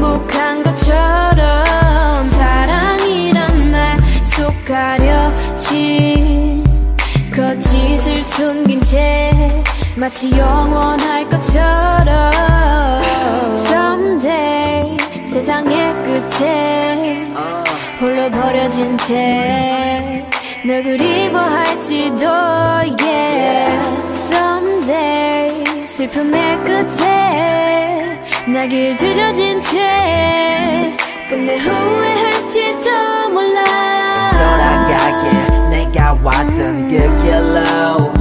약속한 것처럼 사랑이란 말 속 가려진 거짓을 숨긴 채 마치 영원할 것처럼 Someday 세상의 끝에 홀로 버려진 채 널 그리워할지도 yeah. Someday 슬픔의 끝에 나 길들여진 채 끝내 후회할지도 몰라 돌아가게 내가 왔던 그 길로